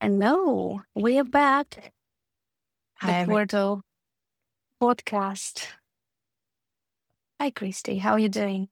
Hello, we are back. The Hi, Portal podcast. Hi, Christy. How are you doing?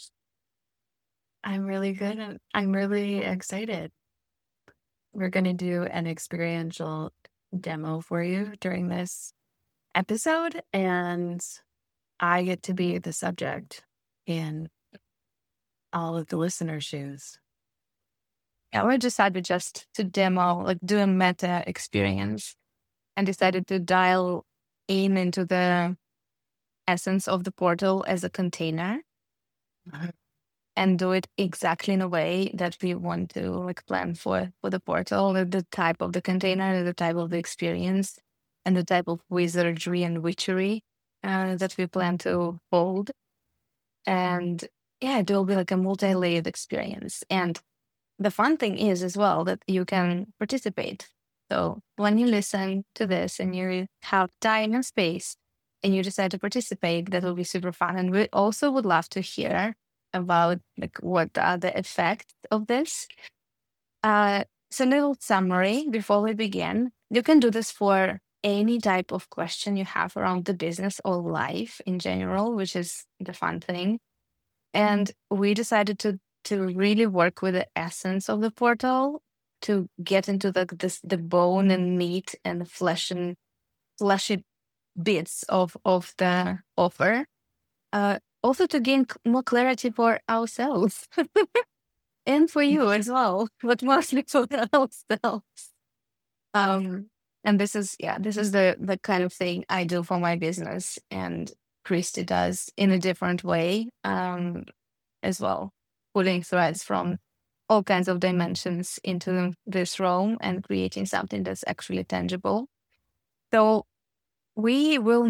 I'm really good and I'm really excited. We're going to do an experiential demo for you during this episode, and I get to be the subject in all of the listeners' shoes. Yeah, we decided just to demo, like do a meta experience, and decided to dial in into the essence of the portal as a container and do it exactly in a way that we want to plan for the portal, the type of the container, the type of the experience, and the type of wizardry and witchery that we plan to hold. And yeah, it will be like a multi-layered experience. And the fun thing is as well that you can participate. So when you listen to this and you have time and space and you decide to participate, that will be super fun. And we also would love to hear about what are the effects of this. So a little summary before we begin. You can do this for any type of question you have around the business or life in general, which is the fun thing. And we decided to really work with the essence of the portal to get into the bone and meat and flesh and fleshy bits of the offer. Also to gain more clarity for ourselves and for you as well, but mostly for ourselves. And this is the kind of thing I do for my business, and Christy does in a different way as well, pulling threads from all kinds of dimensions into this realm and creating something that's actually tangible. So we will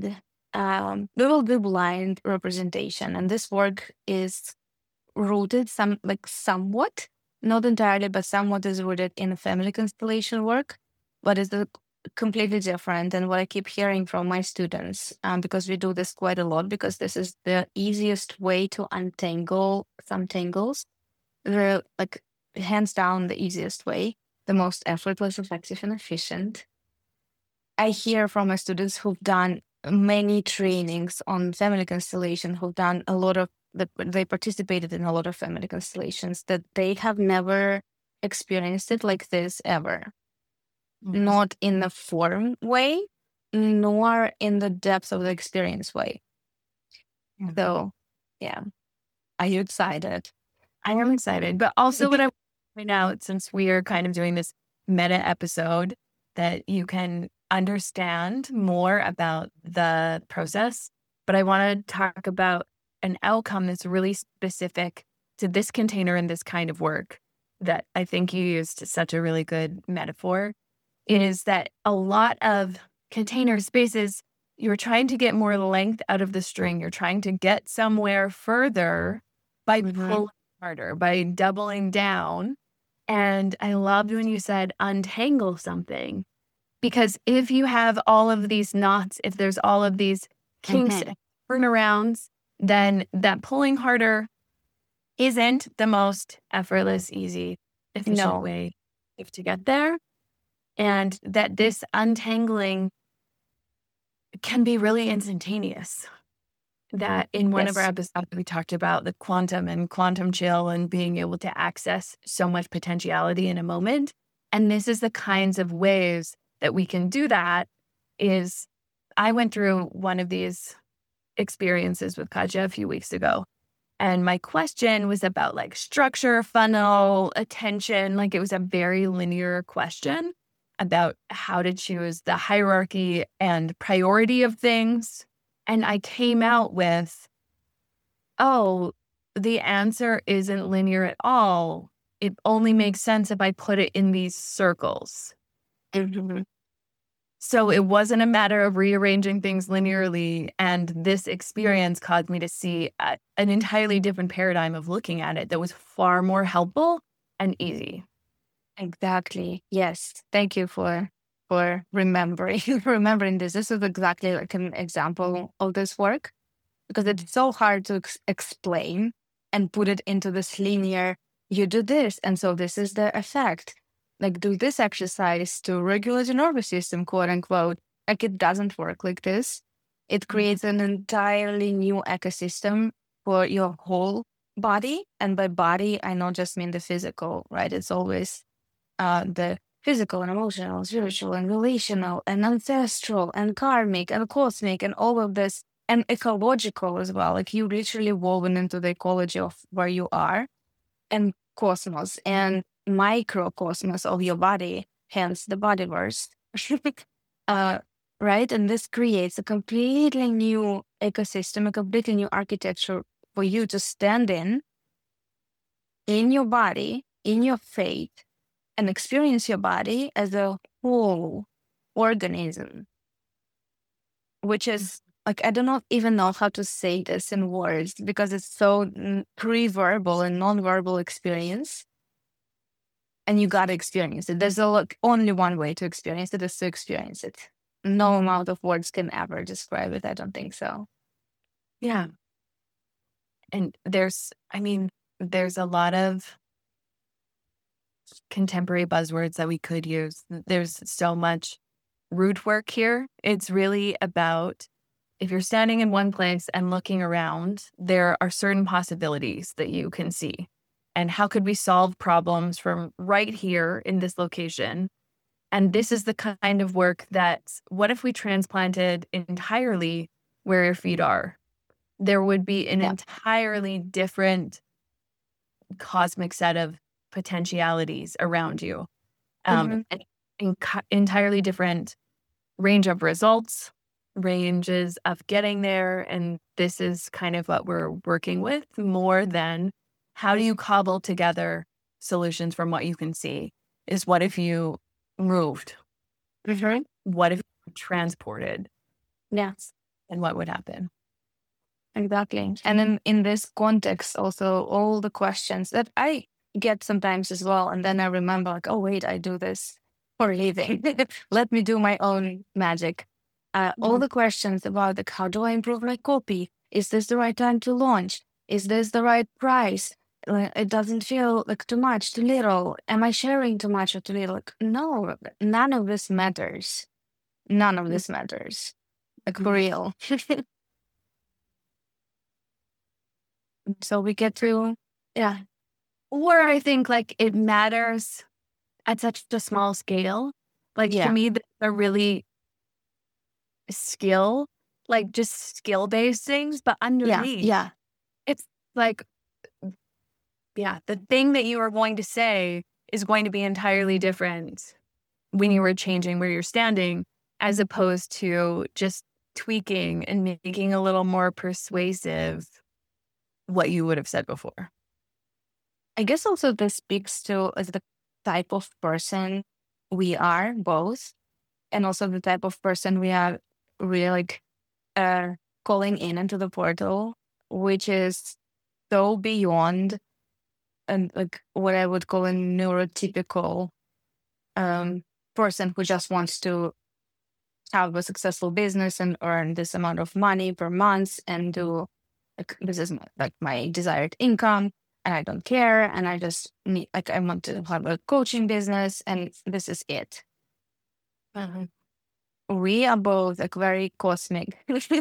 do blind representation, and this work is rooted somewhat, not entirely, but somewhat is rooted in family constellation work, but it's completely different than what I keep hearing from my students, because we do this quite a lot, because this is the easiest way to untangle some tangles. They're hands down the easiest way, the most effortless, effective, and efficient. I hear from my students who've done many trainings on family constellation, who've done a lot of they participated in a lot of family constellations, that they have never experienced it like this ever. Not in the form way, nor in the depth of the experience way. So, yeah. Are you excited? I am excited, but also what I want to point out, since we are kind of doing this meta episode, that you can understand more about the process. But I want to talk about an outcome that's really specific to this container and this kind of work that I think you used such a really good metaphor, is that a lot of container spaces, you're trying to get more length out of the string. You're trying to get somewhere further by pulling harder, by doubling down. And I loved when you said untangle something, because if you have all of these knots, if there's all of these kinks and turnarounds, then that pulling harder isn't the most effortless, easy, efficient way to get there. And that this untangling can be really instantaneous. That in one of our episodes, we talked about the quantum and quantum chill and being able to access so much potentiality in a moment. And this is the kinds of ways that we can do that. Is I went through one of these experiences with Katja a few weeks ago. And my question was about structure, funnel, attention. It was a very linear question about how to choose the hierarchy and priority of things. And I came out with, oh, the answer isn't linear at all. It only makes sense if I put it in these circles. So it wasn't a matter of rearranging things linearly. And this experience caused me to see an entirely different paradigm of looking at it that was far more helpful and easy. Exactly. Yes. Thank you for remembering this. This is exactly like an example of this work, because it's so hard to explain and put it into this linear, you do this, and so this is the effect. like do this exercise to regulate your nervous system, quote unquote. Like it doesn't work like this. It creates an entirely new ecosystem for your whole body. And by body, I don't just mean the physical, right? It's always the physical and emotional, spiritual and relational and ancestral and karmic and cosmic and all of this, and ecological as well. Like you literally woven into the ecology of where you are, and cosmos and microcosmos of your body, hence the bodyverse. Right? And this creates a completely new ecosystem, a completely new architecture for you to stand in your body, in your faith, and experience your body as a whole organism, which is like, I do not even know how to say this in words because it's so pre-verbal and non-verbal experience. And you got to experience it. There's only one way to experience it is to experience it. No amount of words can ever describe it. I don't think so. Yeah. And there's a lot of contemporary buzzwords that we could use. There's so much root work here. It's really about, if you're standing in one place and looking around, there are certain possibilities that you can see. And how could we solve problems from right here in this location? And this is the kind of work that, what if we transplanted entirely where your feet are? There would be an entirely different cosmic set of potentialities around you. An entirely different range of results, ranges of getting there. And this is kind of what we're working with, more than how do you cobble together solutions from what you can see, is what if you moved? What if you transported? Yes. And what would happen? Exactly. And then in this context, also all the questions that I get sometimes as well. And then I remember like, oh, wait, I do this for a living. Let me do my own magic. All the questions about like, how do I improve my copy? Is this the right time to launch? Is this the right price? It doesn't feel like too much, too little. Am I sharing too much or too little? Like, no, none of this matters. None of this matters. Like for real. So we get to, Or I think like it matters at such a small scale. Like to me, they're really just skill-based things, but underneath, it's like, the thing that you are going to say is going to be entirely different when you were changing where you're standing, as opposed to just tweaking and making a little more persuasive what you would have said before. I guess also this speaks to the type of person we are both, and also the type of person we are really like calling into the portal, which is so beyond and like what I would call a neurotypical person who just wants to have a successful business and earn this amount of money per month and do like this is my desired income and I don't care and I just need I want to have a coaching business and this is it. We are both like very cosmic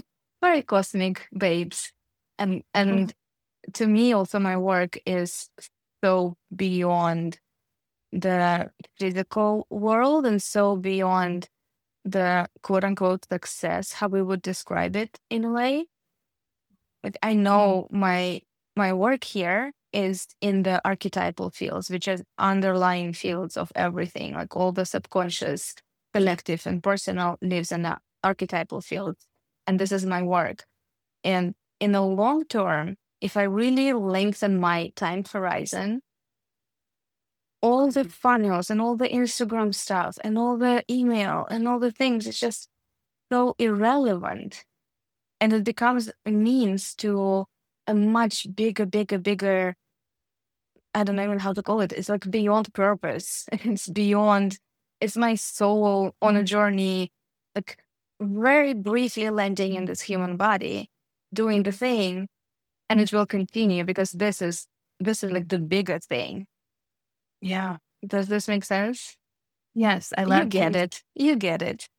babes, and to me also my work is so beyond the physical world and so beyond the quote unquote success, how we would describe it in a way. Like I know my work here is in the archetypal fields, which is underlying fields of everything, like all the subconscious, collective, and personal lives in the archetypal fields. And this is my work. And in the long term, if I really lengthen my time horizon, all the funnels and all the Instagram stuff and all the email and all the things, it's just so irrelevant. And it becomes a means to a much bigger, I don't know even how to call it. It's like beyond purpose. It's my soul on a journey, like very briefly landing in this human body, doing the thing, and it will continue because this is like the bigger thing. Yeah. Does this make sense? Yes, I You love get it. You get it.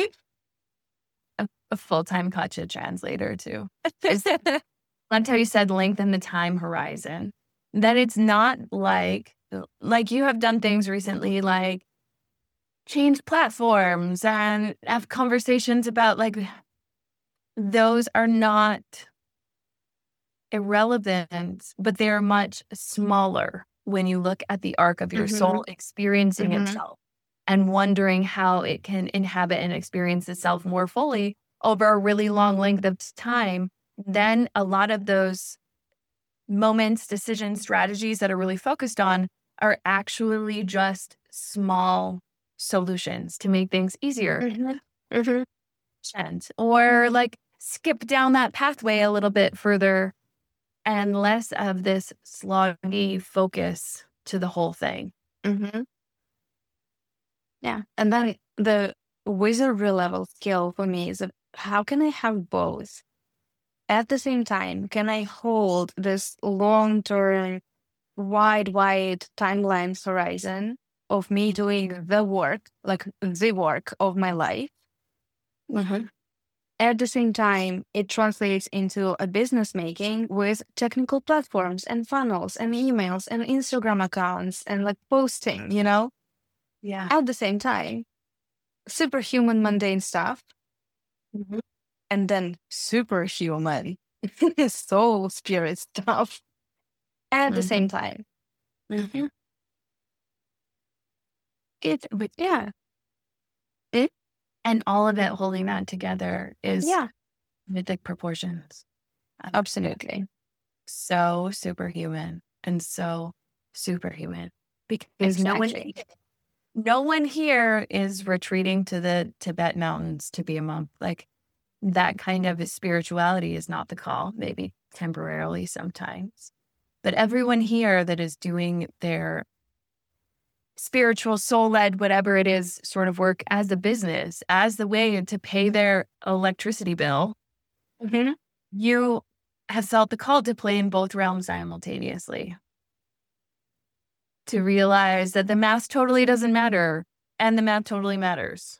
a full-time Katya translator too. Loved how you said lengthen the time horizon. That it's not like you have done things recently like change platforms and have conversations about like those are not irrelevant, but they're much smaller when you look at the arc of your soul experiencing itself and wondering how it can inhabit and experience itself more fully over a really long length of time. Then a lot of those moments, decisions, strategies that are really focused on are actually just small solutions to make things easier. Or like skip down that pathway a little bit further and less of this sloggy focus to the whole thing. Yeah. And then the wizardry level skill for me is how can I have both? At the same time, can I hold this long-term, wide timeline horizon of me doing the work, like the work of my life? At the same time, it translates into a business making with technical platforms and funnels and emails and Instagram accounts and like posting, Yeah. At the same time, superhuman mundane stuff and then superhuman soul spirit stuff at the same time. Yeah. And all of it holding that together is mythic proportions. Absolutely. So superhuman and so superhuman because no one here is retreating to the Tibet mountains to be a monk. Like that kind of spirituality is not the call, maybe temporarily sometimes. But everyone here that is doing their spiritual, soul-led, whatever it is, sort of work as a business, as the way to pay their electricity bill, you have felt the call to play in both realms simultaneously. To realize that the math totally doesn't matter and the math totally matters.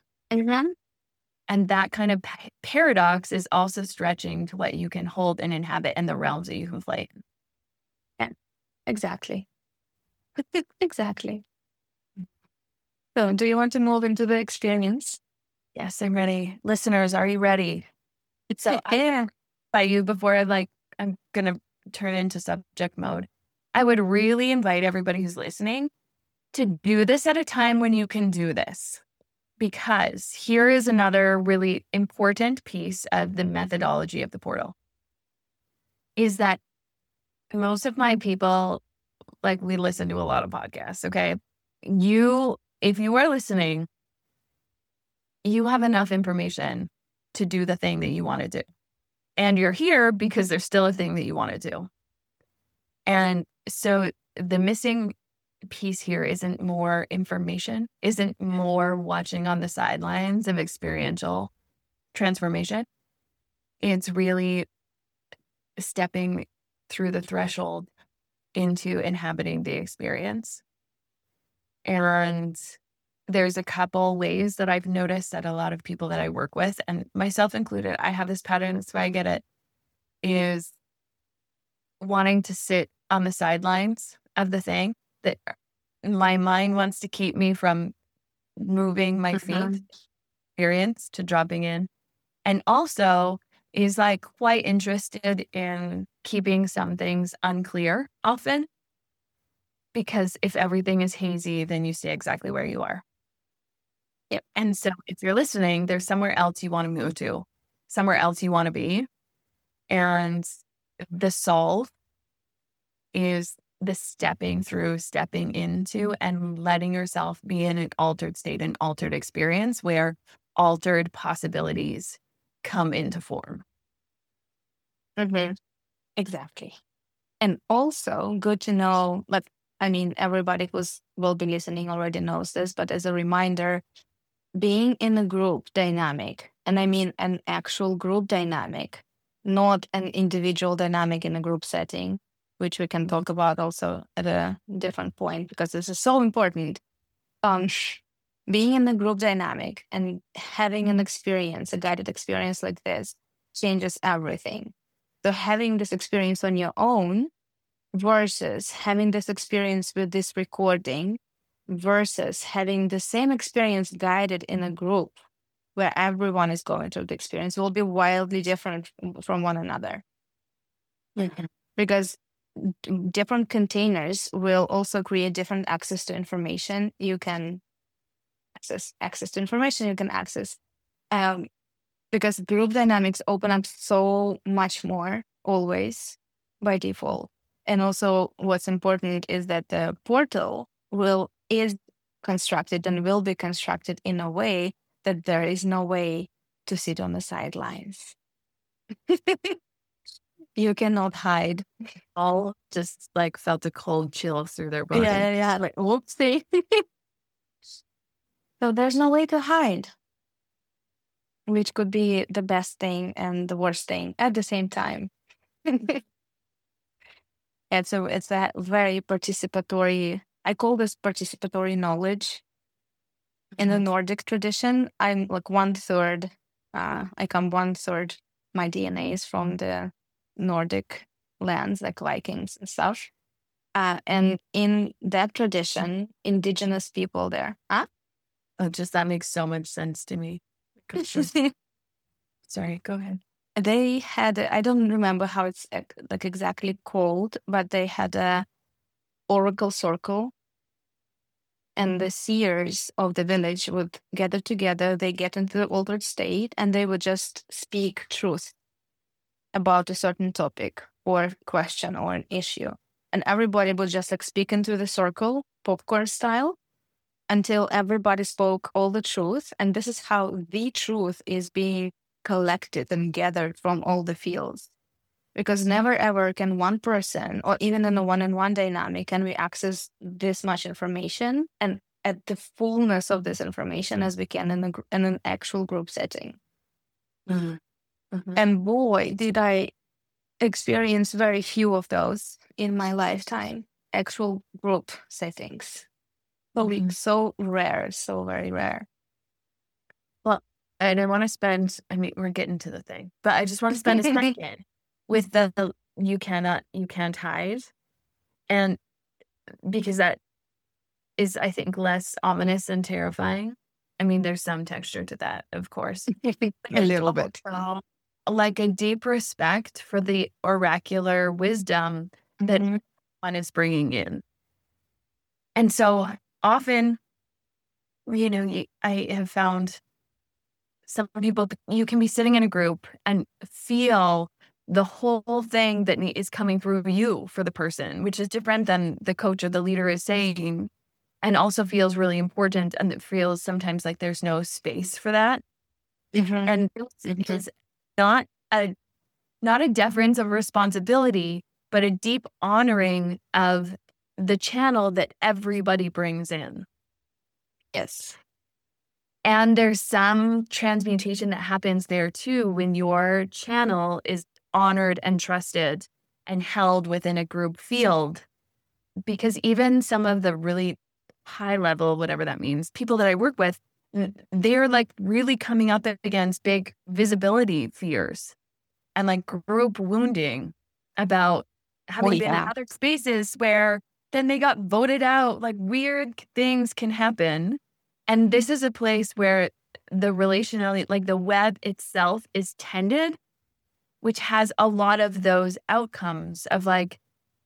And that kind of paradox is also stretching to what you can hold and inhabit and the realms that you can play in. Yeah, exactly. Exactly. So, do you want to move into the experience? Yes, I'm ready. Listeners, are you ready? So, by you before I'm going to turn into subject mode. I would really invite everybody who's listening to do this at a time when you can do this. Because here is another really important piece of the methodology of the portal. Is that most of my people, like we listen to a lot of podcasts, okay? If you are listening, you have enough information to do the thing that you want to do. And you're here because there's still a thing that you want to do. And so the missing piece here isn't more information, isn't more watching on the sidelines of experiential transformation. It's really stepping through the threshold into inhabiting the experience. And there's a couple ways that I've noticed that a lot of people that I work with, and myself included, I have this pattern, that's why I get it, is wanting to sit on the sidelines of the thing that my mind wants to keep me from moving my feet, experience to dropping in. And also is like quite interested in keeping some things unclear often. Because if everything is hazy, then you stay exactly where you are. Yep. And so if you're listening, there's somewhere else you want to move to, somewhere else you want to be. And the solve is the stepping through, stepping into, and letting yourself be in an altered state, an altered experience where altered possibilities come into form. Exactly. And also good to know, everybody will be listening already knows this, but as a reminder, being in a group dynamic, and I mean an actual group dynamic, not an individual dynamic in a group setting, which we can talk about also at a different point, because this is so important. Being in a group dynamic and having an experience, a guided experience like this, changes everything. So having this experience on your own versus having this experience with this recording versus having the same experience guided in a group where everyone is going through the experience will be wildly different from one another. Because different containers will also create different access to information. You can access to information you can access. Because group dynamics open up so much more always by default. And also what's important is that the portal is constructed and will be constructed in a way that there is no way to sit on the sidelines. You cannot hide. All just like felt a cold chill through their body. Yeah. Like, whoopsie. So there's no way to hide, which could be the best thing and the worst thing at the same time. And so it's a very participatory, I call this participatory knowledge. In the Nordic tradition, I'm like 1/3, I come 1/3, my DNA is from the Nordic lands, like Vikings and stuff. And in that tradition, indigenous people there. Oh, just that makes so much sense to me. Sorry, go ahead. They had, I don't remember how it's like exactly called, but they had a oracle circle. And the seers of the village would gather together, they get into the altered state, and they would just speak truth about a certain topic or question or an issue. And everybody would just like speak into the circle, popcorn style, until everybody spoke all the truth. And this is how the truth is being collected and gathered from all the fields. Because never ever can one person, or even in a one-on-one dynamic, can we access this much information and at the fullness of this information as we can in an actual group setting. And boy, did I experience very few of those in my lifetime, actual group settings. So rare, so very rare. Well, and I want to spend, we're getting to the thing, but I just want to spend a second with the you can't hide. And because that is, I think, less ominous and terrifying. I mean, there's some texture to that, of course. A little bit. Like a deep respect for the oracular wisdom that one is bringing in. And so often, I have found some people, you can be sitting in a group and feel the whole thing that is coming through you for the person, which is different than the coach or the leader is saying, and also feels really important. And it feels sometimes like there's no space for that. And it's not a deference of responsibility, but a deep honoring of the channel that everybody brings in. Yes. And there's some transmutation that happens there too when your channel is honored and trusted and held within a group field. Because even some of the really high level, whatever that means, people that I work with, they're like really coming up against big visibility fears and like group wounding about having been in other spaces where then they got voted out. Like weird things can happen. And this is a place where the relationality, like the web itself is tended, which has a lot of those outcomes of like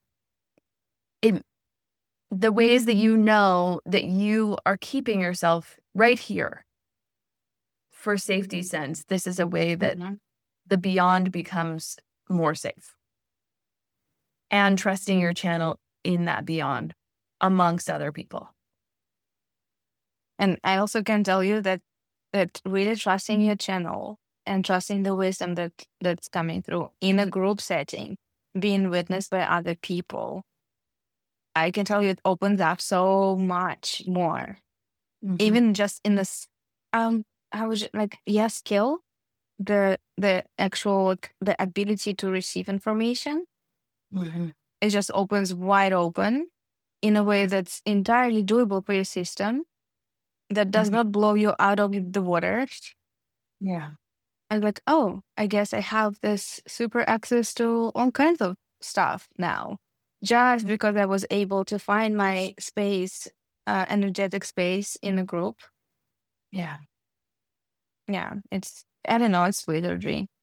the ways that you know that you are keeping yourself right here for safety sense. This is a way that the beyond becomes more safe. And trusting your channel in that beyond amongst other people. And I also can tell you that really trusting your channel and trusting the wisdom that's coming through in a group setting, being witnessed by other people, I can tell you it opens up so much more. Even just in this, I was like, skill, the actual, the ability to receive information it just opens wide open in a way that's entirely doable for your system, that does not blow you out of the water. Yeah. I'm like, oh, I guess I have this super access to all kinds of stuff now, just because I was able to find my space, energetic space in a group. Yeah. Yeah, I don't know, it's wizardry.